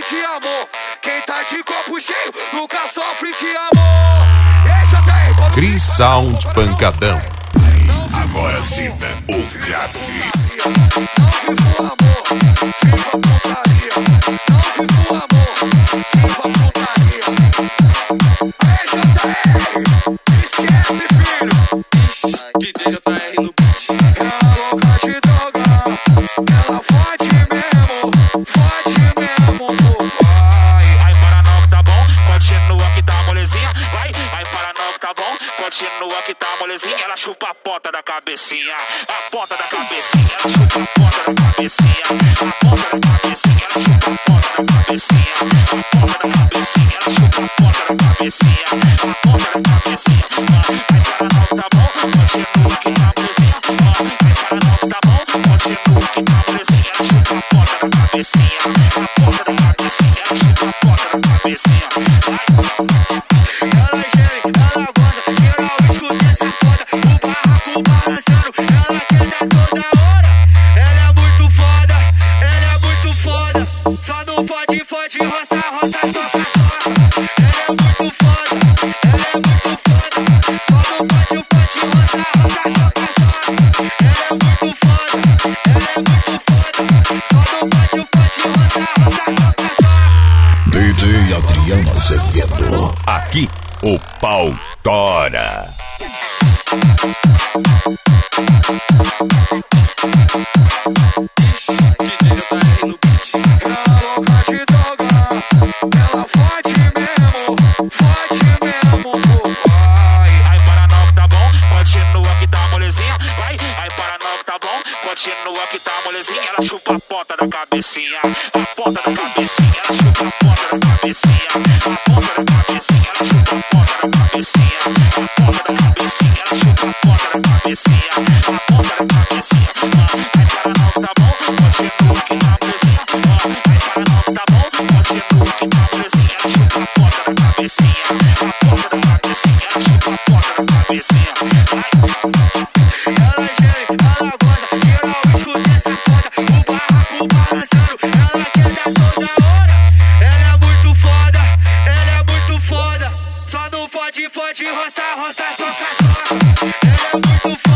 de amor. Quem tá de copo cheio nunca sofre de amor. Deixa eu ter. Cris Sound Pancadão. Agora sinta o grave. Não vivo o amor, viva a putaria. Não vivo o amor, viva a putaria. Deixa eu ter. Esquece, filho. DJ JR no beat. Ela louca de droga, ela fode mesmo, Vai para não que tá bom, continua que tá molezinha. Vai para não que tá bom, continua que tá molezinha. Ela chupa a ponta da cabecinha, a ponta da cabecinha. Ela chupa a ponta da cabecinha, a ponta da cabecinha. Ela chupa a ponta da cabecinha, a ponta da cabecinha. Ela chupa a ponta da cabecinha, a ponta da cabecinha. Vai para não que tá bom, continua que tá molezinha. Vai para não que tá bom, continua que tá molezinha. Ela chupa a ponta da cabecinha, a ponta da cabecinha. Ela chupa a ponta da cabecinha. Ela geme, ela goza, geral escuta essa foda. O barraco balançando, ela quer dar toda hora. Ela é muito foda, ela é muito foda. Só não pode roçar, soca. Ela é muito foda, ela é muito foda. Só não pode roçar, soca. Ela é muito foda, ela é muito foda. Só não pode roçar, soca. DJ Adriano Azevedo. Aqui o pau tora. DJ JR no beat. ela louca de droga, ela fode mesmo, Vai para não que tá bom, continua que tá molezinha. Vai para não que tá bom, continua que tá molezinha. Ela chupa a ponta da cabecinha, a ponta da cabecinha. Ela chupa a ponta da cabecinha, a ponta da cabecinha. Ela chupa a ponta da cabecinha, a ponta da cabecinha. Ela chupa a ponta da cabecinha, a ponta da cabecinha. Vai para não que tá bom, continua que tá molezinha. Vai para não que tá bom, continua que tá molezinha. Ela chupa a ponta da cabecinha, a ponta da cabecinha. Ela chupa a ponta da cabecinha. Ela geme, ela goza, geral escuta essa foda. O barraco balançando, ela quer dar toda hora. Ela é muito foda, ela é muito foda. Só não pode roçar, soca. Ela é muito foda.